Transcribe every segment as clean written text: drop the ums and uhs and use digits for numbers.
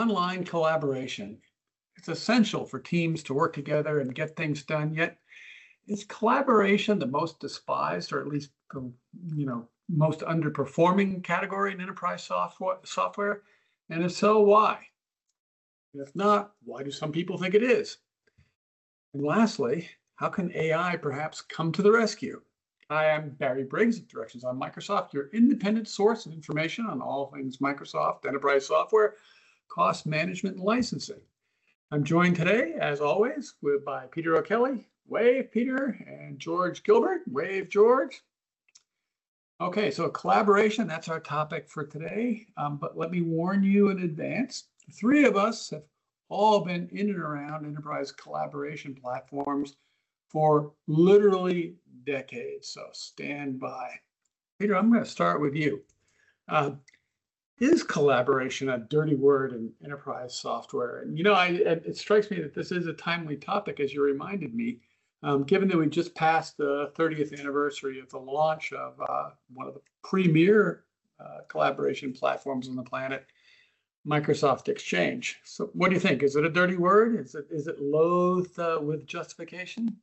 online collaboration. It's essential for teams to work together and get things done. Yet, is collaboration the most despised, or at least the most underperforming category in enterprise software? And if so, why? If not, why do some people think it is? And lastly, how can AI perhaps come to the rescue? Hi, I'm Barry Briggs of Directions on Microsoft, your independent source of information on all things Microsoft enterprise software, cost management, and licensing. I'm joined today, as always, by Peter O'Kelly. Wave, Peter, and George Gilbert. Wave, George. Okay, so collaboration, that's our topic for today. But let me warn you in advance, the three of us have all been in and around enterprise collaboration platforms for literally decades, so stand by. Peter, I'm going to start with you. Is collaboration a dirty word in enterprise software? And it strikes me that this is a timely topic, as you reminded me, given that we just passed the 30th anniversary of the launch of one of the premier collaboration platforms on the planet, Microsoft Exchange. So what do you think? Is it a dirty word? Is it loathed with justification?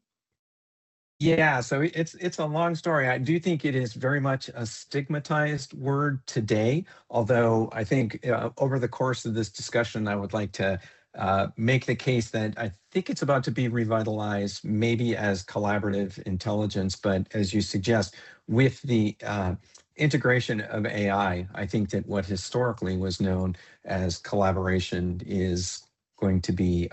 Yeah, so it's a long story. I do think it is very much a stigmatized word today, although I think over the course of this discussion, I would like to make the case that I think it's about to be revitalized, maybe as collaborative intelligence, but as you suggest, with the integration of AI, I think that what historically was known as collaboration is going to be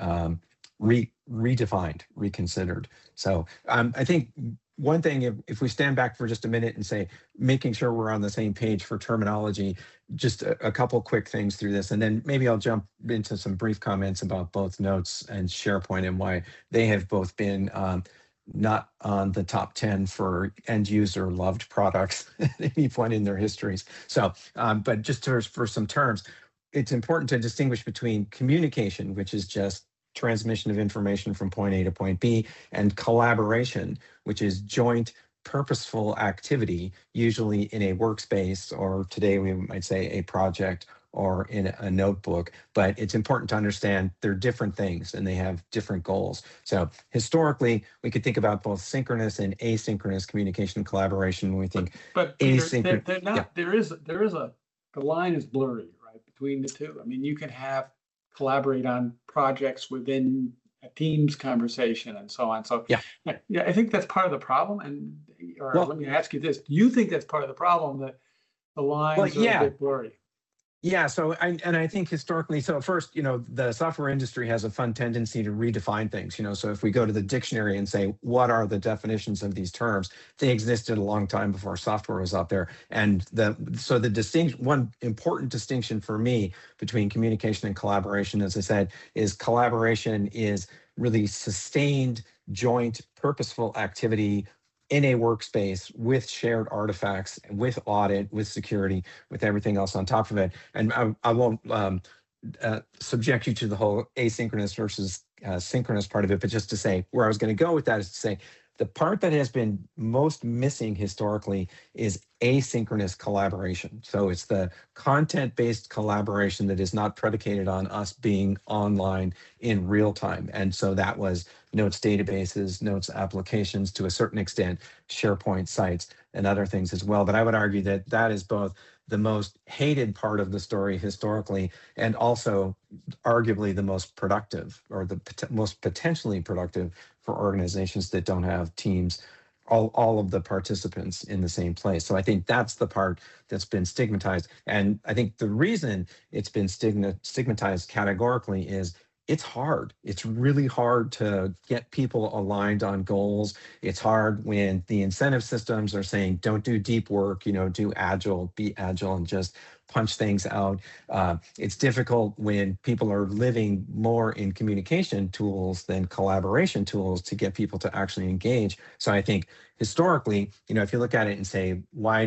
redefined, reconsidered. So I think one thing, if we stand back for just a minute and say, making sure we're on the same page for terminology, just a couple quick things through this, and then maybe I'll jump into some brief comments about both Notes and SharePoint and why they have both been not on the top 10 for end user loved products at any point in their histories. So, but just for some terms, it's important to distinguish between communication, which is just transmission of information from point A to point B, and collaboration, which is joint purposeful activity, usually in a workspace, or today we might say a project or in a notebook. But it's important to understand they're different things and they have different goals. So historically, we could think about both synchronous and asynchronous communication and collaboration when we think asynchronous. They're not, yeah. The line is blurry, right, between the two. I mean, you can collaborate on projects within a Teams conversation and so on. So yeah, I think that's part of the problem. Let me ask you this: do you think that's part of the problem, that the lines are a bit blurry? Yeah, so I think historically, so first, the software industry has a fun tendency to redefine things, so if we go to the dictionary and say, what are the definitions of these terms? They existed a long time before software was out there. And one important distinction for me between communication and collaboration, as I said, is collaboration is really sustained, joint, purposeful activity in a workspace with shared artifacts, with audit, with security, with everything else on top of it. And I won't subject you to the whole asynchronous versus synchronous part of it, but just to say where I was going to go with that is to say the part that has been most missing historically is asynchronous collaboration. So it's the content-based collaboration that is not predicated on us being online in real time. And so that was Notes databases, Notes applications, to a certain extent, SharePoint sites, and other things as well. But I would argue that that is both the most hated part of the story historically, and also arguably the most productive, or the most potentially productive for organizations that don't have teams, all of the participants in the same place. So I think that's the part that's been stigmatized. And I think the reason it's been stigmatized categorically is it's hard. It's really hard to get people aligned on goals. It's hard when the incentive systems are saying, don't do deep work, do agile, be agile, and just punch things out. It's difficult when people are living more in communication tools than collaboration tools to get people to actually engage. So I think historically, if you look at it and say, why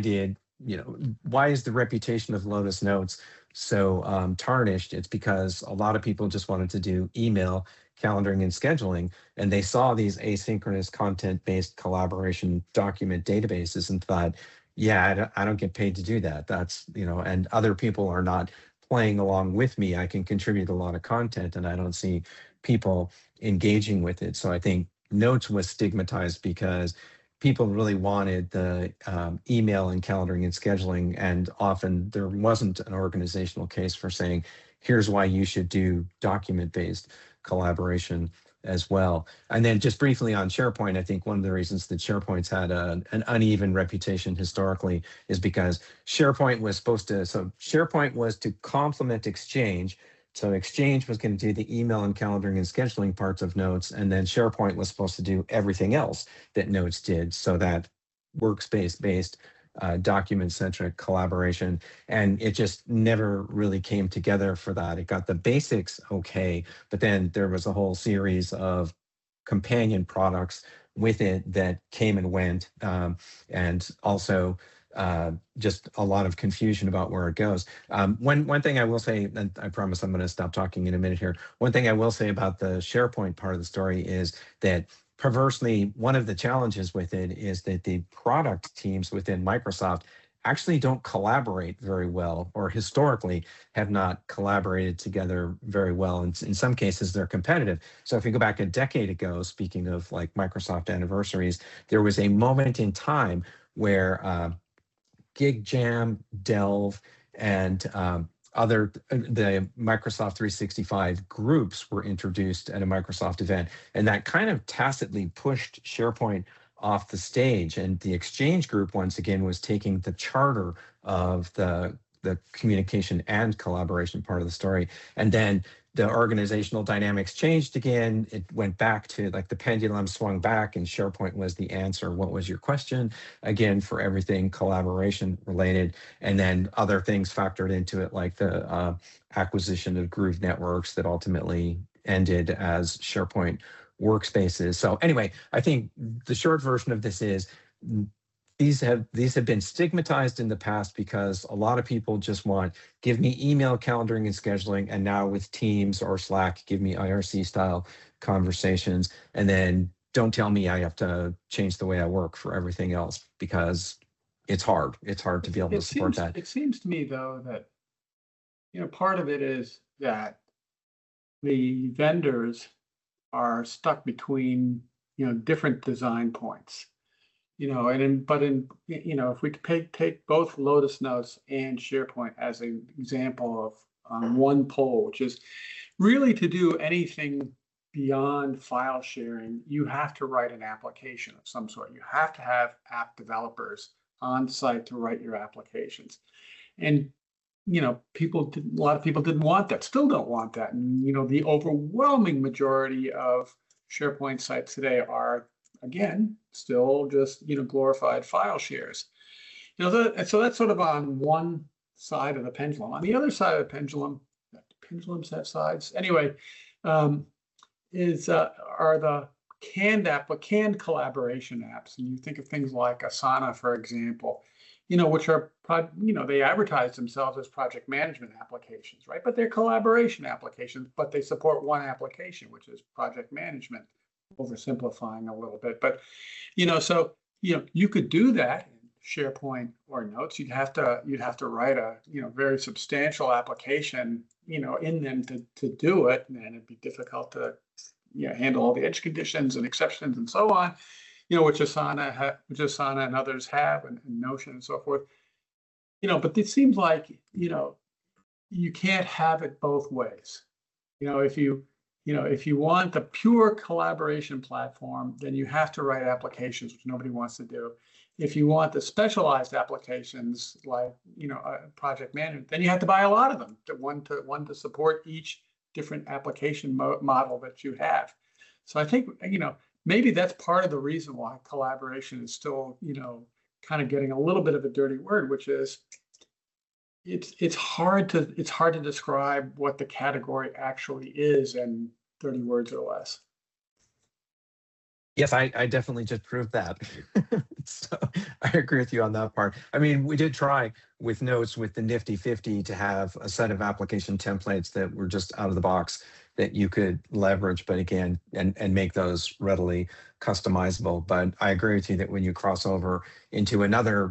is the reputation of Lotus Notes so tarnished? It's because a lot of people just wanted to do email, calendaring, and scheduling, and they saw these asynchronous content-based collaboration document databases and thought, yeah, I don't get paid to do that. That's, and other people are not playing along with me, I can contribute a lot of content, and I don't see people engaging with it. So I think Notes was stigmatized because people really wanted the email and calendaring and scheduling, and often there wasn't an organizational case for saying, here's why you should do document-based collaboration as well. And then just briefly on SharePoint, I think one of the reasons that SharePoint's had an uneven reputation historically is because SharePoint was SharePoint was to complement Exchange. So Exchange was going to do the email and calendaring and scheduling parts of Notes, and then SharePoint was supposed to do everything else that Notes did, so that workspace-based document-centric collaboration. And it just never really came together for that. It got the basics okay, but then there was a whole series of companion products with it that came and went, and also just a lot of confusion about where it goes. One thing I will say, and I promise I'm going to stop talking in a minute here. One thing I will say about the SharePoint part of the story is that perversely, one of the challenges with it is that the product teams within Microsoft actually don't collaborate very well, or historically have not collaborated together very well. And in some cases, they're competitive. So if you go back a decade ago, speaking of like Microsoft anniversaries, there was a moment in time where GigJam, Delve, and the Microsoft 365 groups were introduced at a Microsoft event, and that kind of tacitly pushed SharePoint off the stage. And the Exchange group, once again, was taking the charter of the communication and collaboration part of the story. And then the organizational dynamics changed again. It went back to, like, the pendulum swung back, and SharePoint was the answer. What was your question? Again, for everything collaboration related. And then other things factored into it, like the acquisition of Groove Networks that ultimately ended as SharePoint Workspaces. So anyway, I think the short version of this is these have been stigmatized in the past because a lot of people just want, give me email calendaring and scheduling, and now with Teams or Slack, give me IRC style conversations, and then don't tell me I have to change the way I work for everything else, because it's hard. It's hard to be able to support that. It seems to me, though, that, part of it is that the vendors are stuck between, different design points. If we take both Lotus Notes and SharePoint as an example of on one pole, which is really, to do anything beyond file sharing, you have to write an application of some sort. You have to have app developers on site to write your applications. And a lot of people didn't want that, still don't want that. And the overwhelming majority of SharePoint sites today are, again, still just glorified file shares. So that's sort of on one side of the pendulum. On the other side of the pendulum, pendulums have sides anyway, are the canned collaboration apps. And you think of things like Asana, for example, which are, they advertise themselves as project management applications, right? But they're collaboration applications, but they support one application, which is project management, oversimplifying a little bit. But, you could do that in SharePoint or Notes. You'd have to write a, very substantial application, in them to do it. And it'd be difficult to, handle all the edge conditions and exceptions and so on, which Asana and others have, and Notion and so forth. But it seems like, you can't have it both ways. If you want the pure collaboration platform, then you have to write applications, which nobody wants to do. If you want the specialized applications like, project management, then you have to buy a lot of them, one to support each different application model that you have. So I think, maybe that's part of the reason why collaboration is still, kind of getting a little bit of a dirty word, which is it's hard to describe what the category actually is in 30 words or less. Yes, I definitely just proved that. So I agree with you on that part. I mean, we did try with Notes, with the Nifty 50, to have a set of application templates that were just out of the box that you could leverage, but again, and make those readily customizable. But I agree with you that when you cross over into another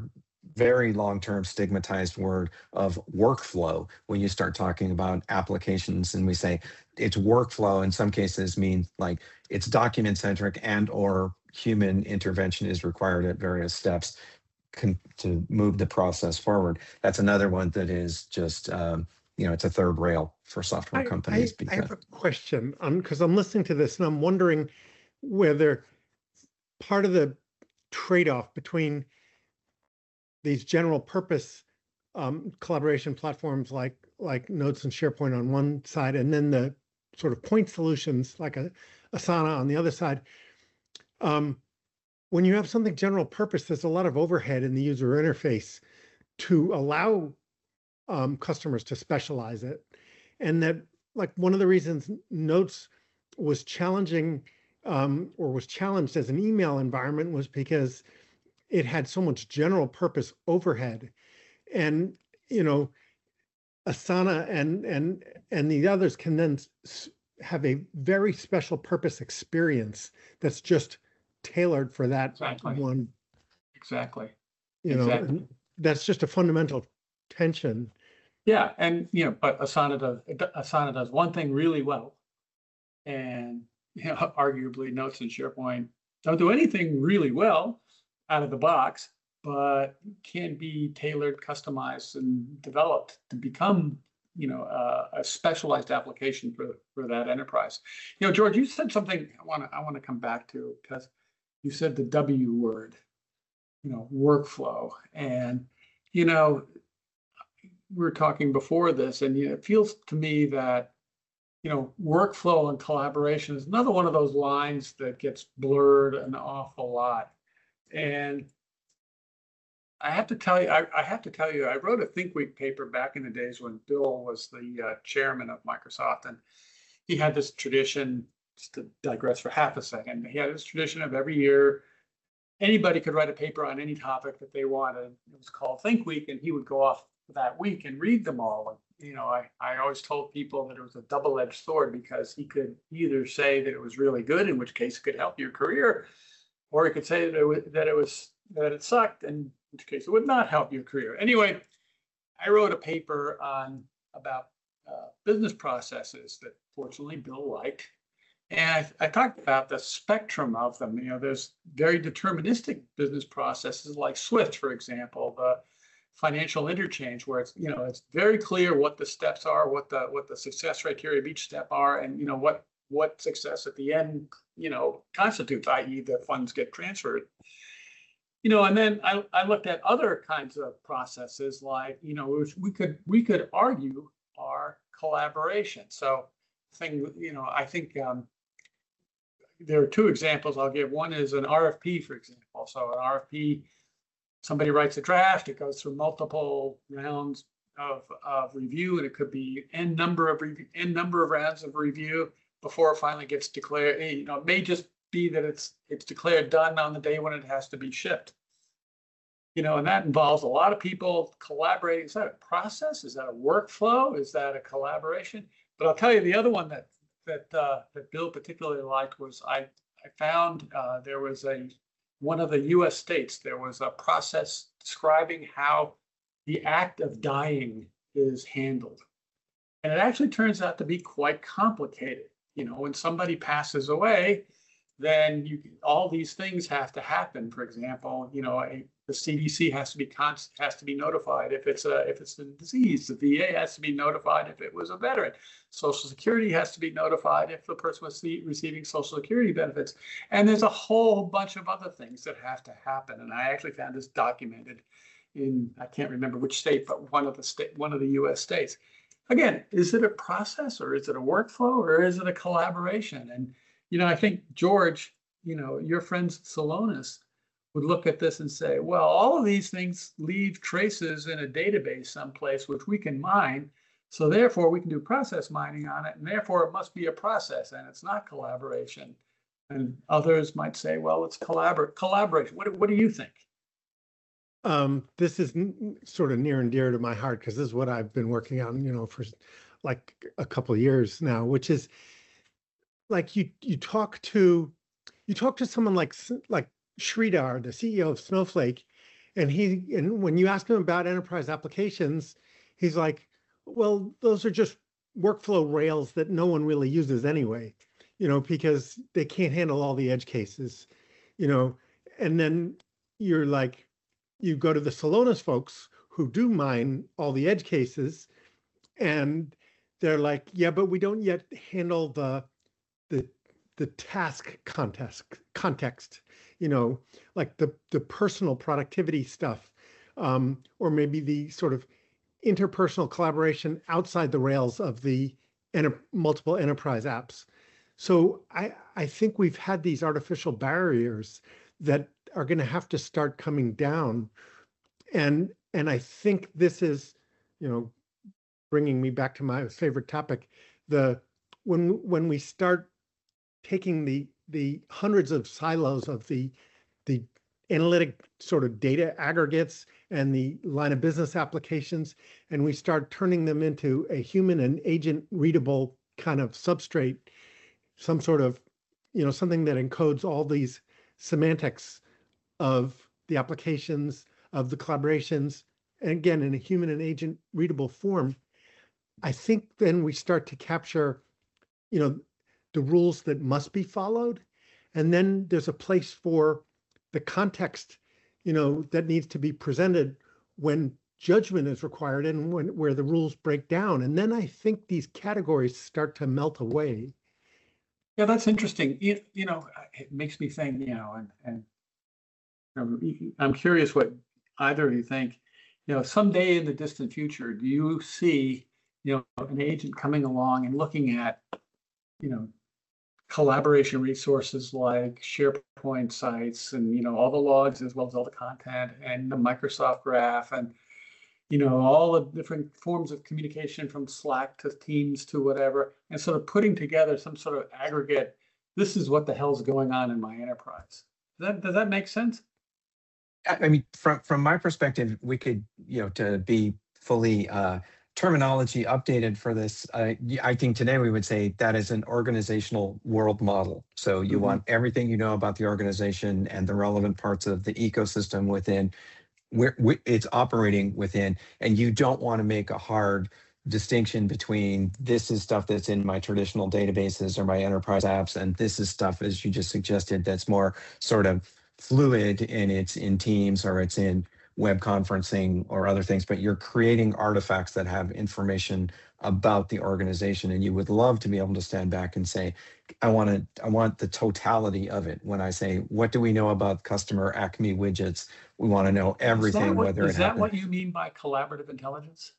very long-term stigmatized word of workflow when you start talking about applications, and we say it's workflow in some cases means like it's document centric and or human intervention is required at various steps to move the process forward. That's another one that is just it's a third rail for software companies I have a question because I'm listening to this and I'm wondering whether part of the trade-off between these general purpose collaboration platforms like Notes and SharePoint on one side, and then the sort of point solutions like Asana on the other side. When you have something general purpose, there's a lot of overhead in the user interface to allow customers to specialize it. And that, like, one of the reasons Notes was challenging or was challenged as an email environment was because it had so much general purpose overhead. And, Asana and the others can then have a very special purpose experience that's just tailored for that one. Exactly. And that's just a fundamental tension. Yeah, and but Asana does one thing really well, and arguably Notes and SharePoint don't do anything really well out of the box, but can be tailored, customized, and developed to become a specialized application for that enterprise. George, you said something I want to come back to, because you said the W word, workflow, and we were talking before this, and it feels to me that workflow and collaboration is another one of those lines that gets blurred an awful lot. And I have to tell you, I wrote a Think Week paper back in the days when Bill was the chairman of Microsoft, and he had this tradition. Just to digress for half a second, he had this tradition of every year anybody could write a paper on any topic that they wanted. It was called Think Week, and he would go off that week and read them all. And, I always told people that it was a double-edged sword, because he could either say that it was really good, in which case it could help your career, or he could say that it sucked, in which case it would not help your career. Anyway, I wrote a paper about business processes that fortunately Bill liked. And I talked about the spectrum of them. There's very deterministic business processes like SWIFT, for example, the financial interchange, where it's very clear what the steps are, what the success criteria of each step are, and what success at the end constitutes, i.e. the funds get transferred. And then I looked at other kinds of processes like which we could argue are collaboration. So I think there are two examples I'll give. One is an RFP, for example. So an RFP, somebody writes a draft, it goes through multiple rounds of review, and it could be n number of rounds of review before it finally gets declared. It may just be that it's declared done on the day when it has to be shipped. And that involves a lot of people collaborating. Is that a process? Is that a workflow? Is that a collaboration? But I'll tell you the other one that Bill particularly liked was I found there was one of the U.S. states, there was a process describing how the act of dying is handled. And it actually turns out to be quite complicated. When somebody passes away, then all these things have to happen. For example, the CDC has to be notified if it's a disease. The VA has to be notified if it was a veteran. Social Security has to be notified if the person was receiving Social Security benefits. And there's a whole bunch of other things that have to happen. And I actually found this documented in, I can't remember which state, but one of the U.S. states. Again, is it a process, or is it a workflow, or is it a collaboration? And I think George, your friends at Celonis would look at this and say, well, all of these things leave traces in a database someplace which we can mine. So therefore we can do process mining on it, and therefore it must be a process and it's not collaboration. And others might say, well, it's collaboration. What do you think? This is sort of near and dear to my heart, because this is what I've been working on, for like a couple of years now, which is like you talk to someone like Sridhar, the CEO of Snowflake, And when you ask him about enterprise applications, he's like, well, those are just workflow rails that no one really uses anyway, because they can't handle all the edge cases, you know. And then you're like, you go to the Celonis folks who do mine all the edge cases, and they're like, yeah, but we don't yet handle the the task context, like the personal productivity stuff, or maybe the sort of interpersonal collaboration outside the rails of the multiple enterprise apps. So I think we've had these artificial barriers that are going to have to start coming down. And I think this is, bringing me back to my favorite topic, when we start taking the hundreds of silos of the analytic sort of data aggregates and the line of business applications, and we start turning them into a human and agent readable kind of substrate, some sort of, something that encodes all these semantics of the applications, of the collaborations, and again, in a human and agent readable form. I think then we start to capture, the rules that must be followed. And then there's a place for the context, that needs to be presented when judgment is required and where the rules break down. And then I think these categories start to melt away. Yeah, that's interesting. It makes me think, and I'm curious what either of you think. Someday in the distant future, do you see, an agent coming along and looking at, collaboration resources like SharePoint sites and, all the logs as well as all the content and the Microsoft Graph and, all the different forms of communication from Slack to Teams to whatever, and sort of putting together some sort of aggregate, this is what the hell's going on in my enterprise. Does that make sense? I mean, from my perspective, we could, to be fully terminology updated for this, I think today we would say that is an organizational world model. So you want everything you know about the organization and the relevant parts of the ecosystem within where it's operating within, and you don't want to make a hard distinction between this is stuff that's in my traditional databases or my enterprise apps, and this is stuff, as you just suggested, that's more sort of fluid and it's in Teams or it's in web conferencing or other things, but you're creating artifacts that have information about the organization. And you would love to be able to stand back and say, I want the totality of it. When I say, what do we know about customer Acme widgets? We want to know everything, whether it happened. Is that what you mean by collaborative intelligence?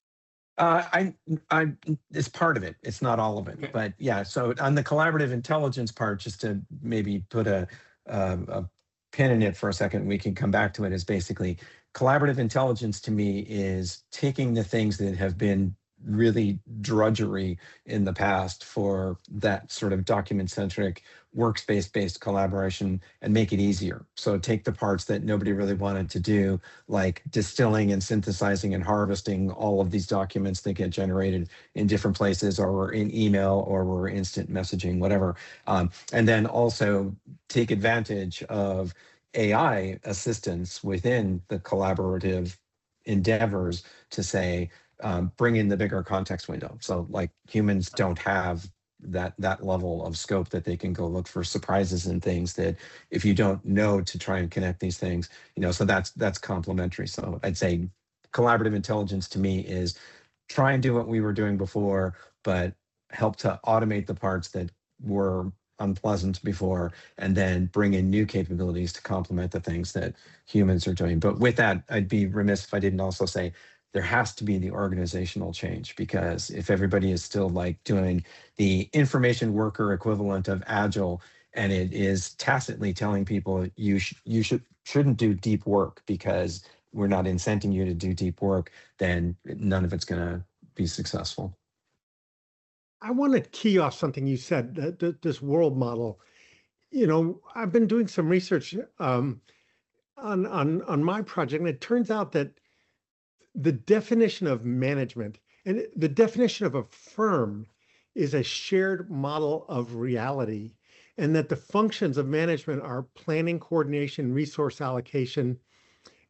It's part of it. It's not all of it, Okay. But yeah. So on the collaborative intelligence part, just to maybe put a pin in it for a second, we can come back to it, is basically collaborative intelligence to me is taking the things that have been really drudgery in the past for that sort of document-centric workspace-based collaboration and make it easier. So take the parts that nobody really wanted to do, like distilling and synthesizing and harvesting all of these documents that get generated in different places, or were in email, or were instant messaging, whatever. And then also take advantage of AI assistance within the collaborative endeavors to say, bring in the bigger context window. So like humans don't have that level of scope that they can go look for surprises and things that if you don't know to try and connect these things, so that's complementary. So I'd say collaborative intelligence to me is try and do what we were doing before, but help to automate the parts that were unpleasant before, and then bring in new capabilities to complement the things that humans are doing. But with that, I'd be remiss if I didn't also say there has to be the organizational change, because if everybody is still like doing the information worker equivalent of Agile, and it is tacitly telling people you shouldn't do deep work because we're not incenting you to do deep work, then none of it's going to be successful. I want to key off something you said, this world model. I've been doing some research on my project, and it turns out that the definition of management and the definition of a firm is a shared model of reality, and that the functions of management are planning, coordination, resource allocation,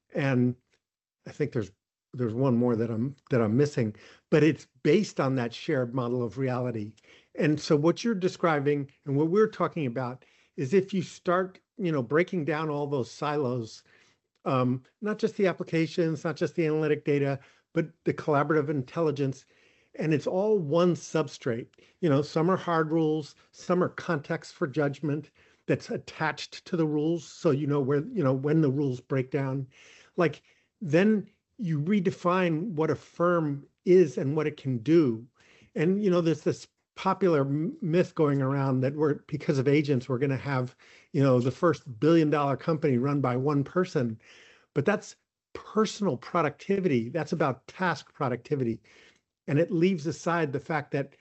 And I think there's one more that I'm missing, but it's based on that shared model of reality. And so what you're describing and what we're talking about is if you start, breaking down all those silos, not just the applications, not just the analytic data, but the collaborative intelligence, and it's all one substrate. Some are hard rules, some are context for judgment that's attached to the rules, so where when the rules break down. Like then you redefine what a firm is and what it can do. And there's this popular myth going around that because of agents, we're going to have the first billion-dollar company run by one person, but that's personal productivity. That's about task productivity. And it leaves aside the fact that,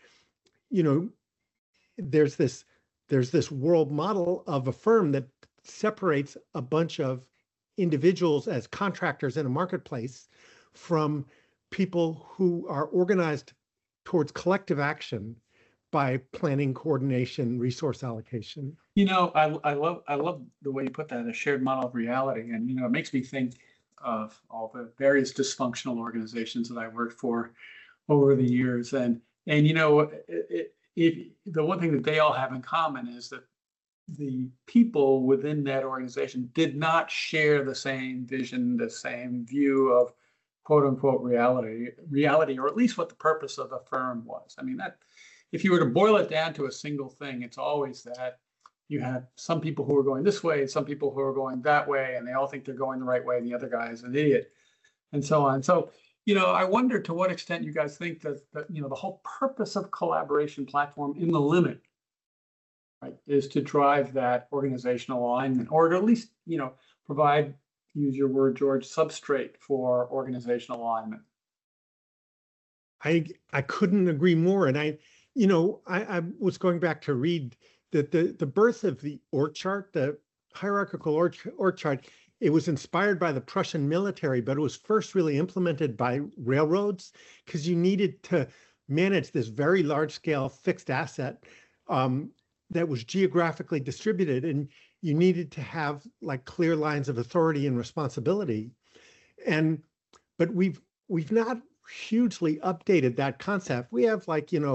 there's this world model of a firm that separates a bunch of individuals as contractors in a marketplace from people who are organized towards collective action by planning, coordination, resource allocation. I love the way you put that, a shared model of reality. And, it makes me think of all the various dysfunctional organizations that I worked for over the years. And the one thing that they all have in common is that the people within that organization did not share the same vision, the same view of quote unquote reality, or at least what the purpose of the firm was. I mean, that if you were to boil it down to a single thing, it's always that you have some people who are going this way and some people who are going that way, and they all think they're going the right way, and the other guy is an idiot, and so on. So, I wonder to what extent you guys think that the whole purpose of collaboration platform in the limit, right, is to drive that organizational alignment, or to at least, provide, use your word, George, substrate for organizational alignment. I couldn't agree more. And I was going back to read that the birth of the org chart, the hierarchical org chart, it was inspired by the Prussian military, but it was first really implemented by railroads because you needed to manage this very large scale fixed asset that was geographically distributed, and you needed to have like clear lines of authority and responsibility. But we've not hugely updated that concept. We have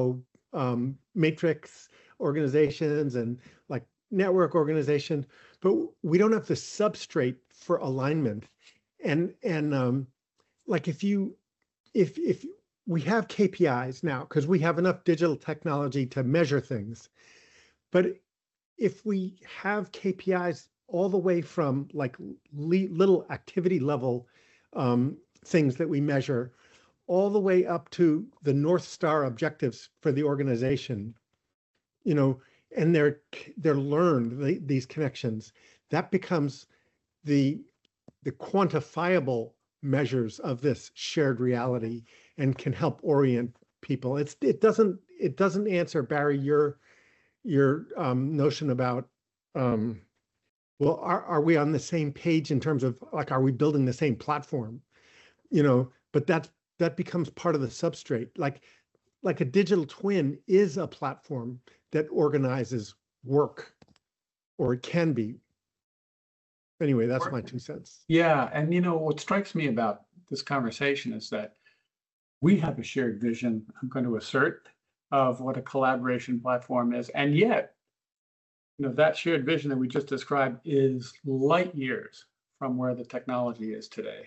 matrix organizations and like network organization, but we don't have the substrate for alignment. And like if we have KPIs now because we have enough digital technology to measure things, but if we have KPIs all the way from like little activity level things that we measure, all the way up to the North Star objectives for the organization, and they're learned, these connections, that becomes the quantifiable measures of this shared reality and can help orient people. It doesn't answer, Barry, your notion about well, are we on the same page in terms of like, are we building the same platform? But that becomes part of the substrate. Like a digital twin is a platform that organizes work, or it can be. Anyway, that's my 2 cents. Yeah, and what strikes me about this conversation is that we have a shared vision, I'm going to assert, of what a collaboration platform is, and yet, that shared vision that we just described is light years from where the technology is today.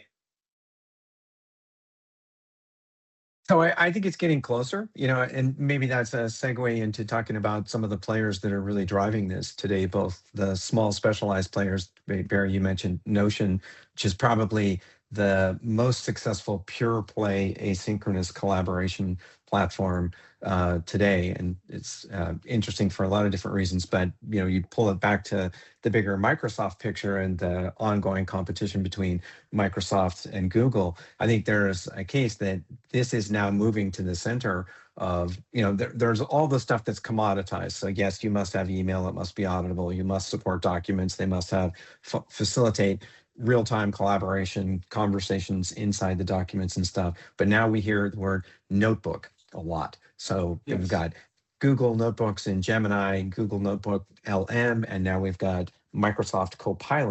So I think it's getting closer, and maybe that's a segue into talking about some of the players that are really driving this today, both the small specialized players. Barry, you mentioned Notion, which is probably the most successful pure play asynchronous collaboration platform today. And it's interesting for a lot of different reasons, but you pull it back to the bigger Microsoft picture and the ongoing competition between Microsoft and Google. I think there's a case that this is now moving to the center of, there's all the stuff that's commoditized. So yes, you must have email, it must be auditable, you must support documents, they must have facilitate real-time collaboration, conversations inside the documents and stuff. But now we hear the word notebook a lot. So yes, we've got Google Notebooks in Gemini, Google Notebook LM, and now we've got Microsoft Copilot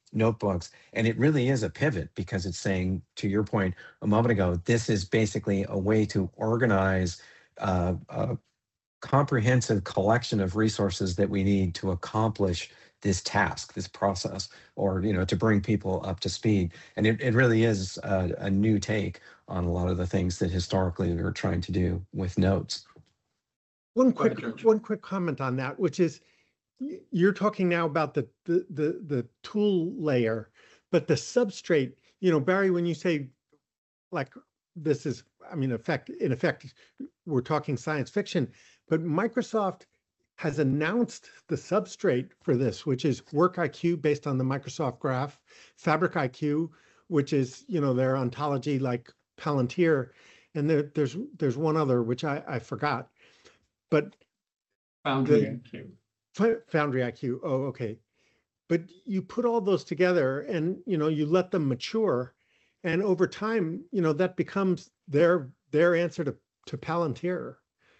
notebooks. And it really is a pivot because it's saying, to your point a moment ago, this is basically a way to organize a comprehensive collection of resources that we need to accomplish this task, this process, or to bring people up to speed. And it really is a new take on a lot of the things that historically we were trying to do with notes. One Go ahead, quick George. one quick comment on that, which is you're talking now about the tool layer, but the substrate, Barry, when you say like this is, I mean, in effect, we're talking science fiction, but Microsoft has announced the substrate for this, which is WorkIQ based on the Microsoft Graph, FabricIQ, which is, their ontology like Palantir, and there's one other which I forgot, but Foundry the IQ. Foundry IQ. Oh, okay. But you put all those together and, you let them mature, and over time, that becomes their answer to Palantir,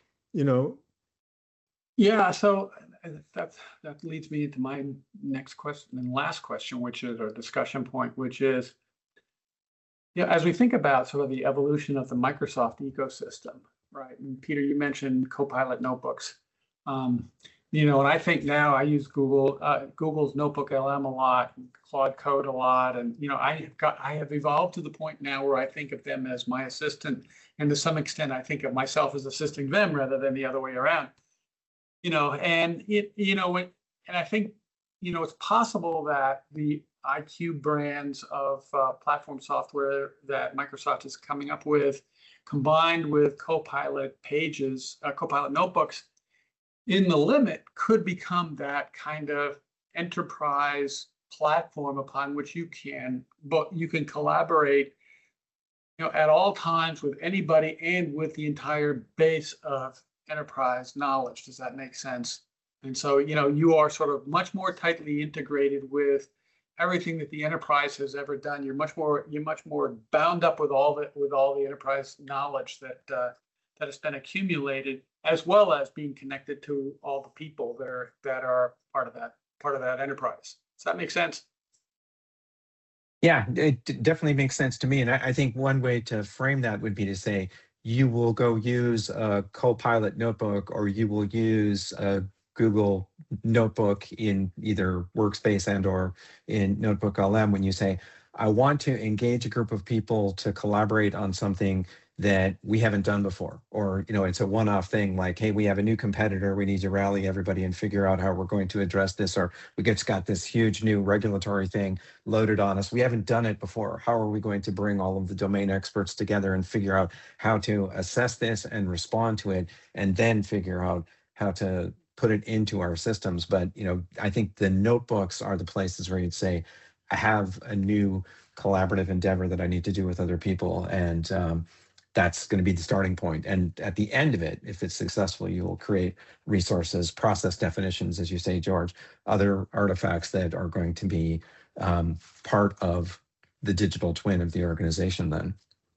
Yeah, so that leads me to my next question and last question, which is our discussion point, which is, as we think about sort of the evolution of the Microsoft ecosystem, right? And Peter, you mentioned Copilot notebooks. And I think now I use Google's Notebook LM a lot, Claude Code a lot, and I have evolved to the point now where I think of them as my assistant, and to some extent I think of myself as assisting them rather than the other way around. And I think it's possible that the IQ brands of platform software that Microsoft is coming up with, combined with Copilot pages, Copilot notebooks, in the limit could become that kind of enterprise platform upon which you can collaborate, at all times with anybody and with the entire base of enterprise knowledge. Does that make sense? And so, you are sort of much more tightly integrated with everything that the enterprise has ever done. You're much more bound up with all the enterprise knowledge that has been accumulated, as well as being connected to all the people that are part of that enterprise. Does that make sense? Yeah, it definitely makes sense to me. And I think one way to frame that would be to say, you will go use a Copilot notebook, or you will use a Google notebook in either Workspace and or in Notebook LM when you say, I want to engage a group of people to collaborate on something that we haven't done before. Or, it's a one-off thing like, hey, we have a new competitor, we need to rally everybody and figure out how we're going to address this. Or we just got this huge new regulatory thing loaded on us. We haven't done it before. How are we going to bring all of the domain experts together and figure out how to assess this and respond to it, and then figure out how to put it into our systems? But, I think the notebooks are the places where you'd say, I have a new collaborative endeavor that I need to do with other people. And that's going to be the starting point. And at the end of it, if it's successful, you will create resources, process definitions, as you say, George, other artifacts that are going to be part of the digital twin of the organization then.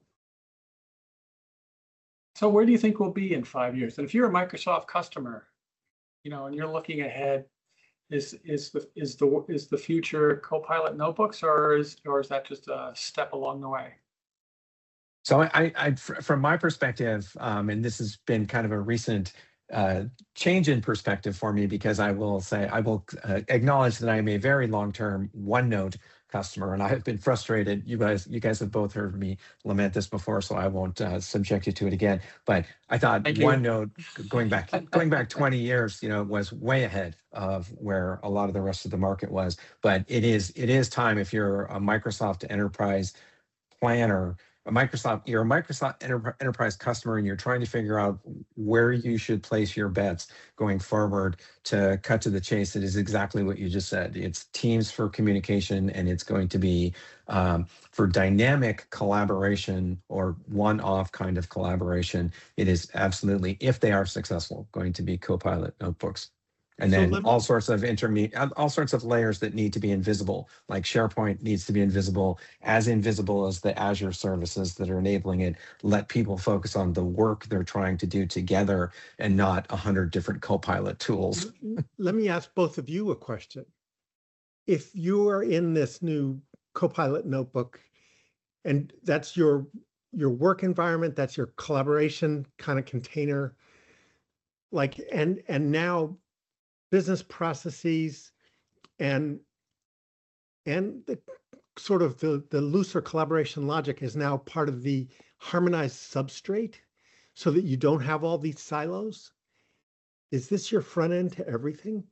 So where do you think we'll be in 5 years? And if you're a Microsoft customer, and you're looking ahead, is the future Copilot notebooks, or is that just a step along the way? So from my perspective, and this has been kind of a recent change in perspective for me, because I will acknowledge that I am a very long-term OneNote customer, and I have been frustrated. You guys have both heard me lament this before, so I won't subject you to it again. But I thought OneNote, going back 20 years, was way ahead of where a lot of the rest of the market was. But it is time, if you're a Microsoft enterprise planner, you're a Microsoft enterprise customer, and you're trying to figure out where you should place your bets going forward. To cut to the chase, it is exactly what you just said. It's Teams for communication, and it's going to be for dynamic collaboration or one-off kind of collaboration. It is absolutely, if they are successful, going to be Copilot notebooks. And then all sorts of layers that need to be invisible, like SharePoint needs to be invisible as the Azure services that are enabling it. Let people focus on the work they're trying to do together, and not 100 different Copilot tools. Let me ask both of you a question. if you are in this new Copilot notebook and that's your work environment, that's your collaboration kind of container, like, and now business processes and the sort of the looser collaboration logic is now part of the harmonized substrate so that you don't have all these silos. Is this your front end to everything?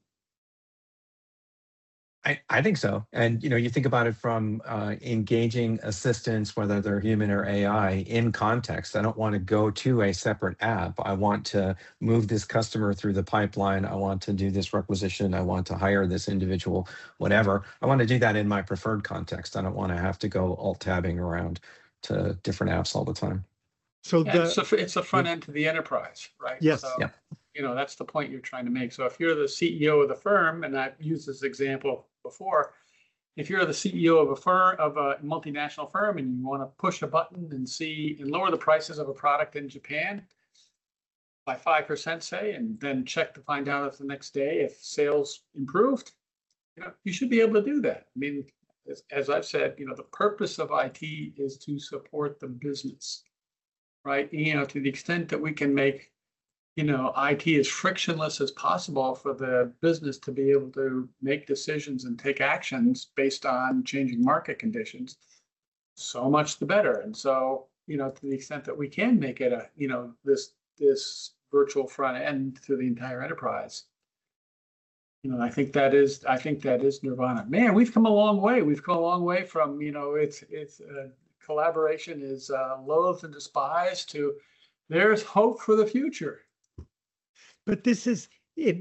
I think so. And you think about it from engaging assistants, whether they're human or AI, in context. I don't want to go to a separate app. I want to move this customer through the pipeline. I want to do this requisition. I want to hire this individual, whatever. I want to do that in my preferred context. I don't want to have to go alt tabbing around to different apps all the time. So And it's a front end to the enterprise, right? Yes. So, Yep. that's the point you're trying to make. So if you're the CEO of the firm, and I've used this example before, if you're the CEO of a multinational firm, and you want to push a button and lower the prices of a product in Japan by 5%, say, and then check to find out if the next day if sales improved, you should be able to do that. I mean, as I've said, the purpose of IT is to support the business, right? To the extent that we can make IT as frictionless as possible for the business to be able to make decisions and take actions based on changing market conditions, so much the better. And so, to the extent that we can make it this virtual front end to the entire enterprise, I think that is nirvana. Man, we've come a long way. We've come a long way from, it's collaboration is loathed and despised to there's hope for the future. But this is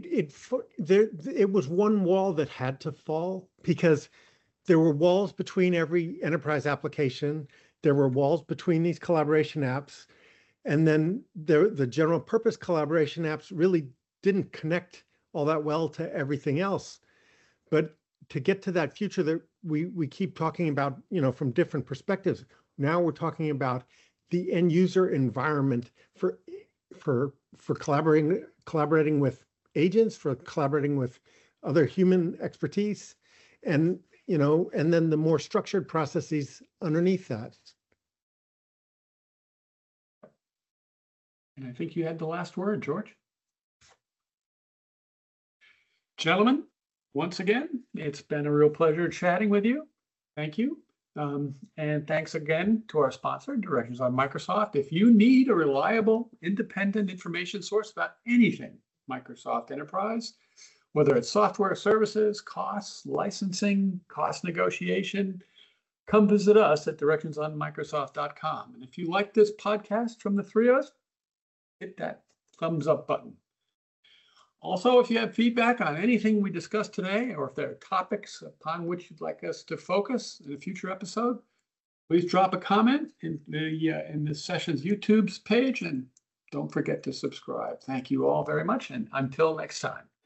it was one wall that had to fall because there were walls between every enterprise application. There were walls between these collaboration apps. And then the general purpose collaboration apps really didn't connect all that well to everything else. But to get to that future that we keep talking about, from different perspectives, now we're talking about the end user environment for collaborating with agents, for collaborating with other human expertise, and then the more structured processes underneath that. And I think you had the last word, George. Gentlemen, once again, it's been a real pleasure chatting with you. Thank you. And thanks again to our sponsor, Directions on Microsoft. If you need a reliable, independent information source about anything Microsoft Enterprise, whether it's software services, costs, licensing, cost negotiation, come visit us at directionsonmicrosoft.com. And if you like this podcast from the three of us, hit that thumbs up button. Also, if you have feedback on anything we discussed today, or if there are topics upon which you'd like us to focus in a future episode, please drop a comment in this session's YouTube's page, and don't forget to subscribe. Thank you all very much, and until next time.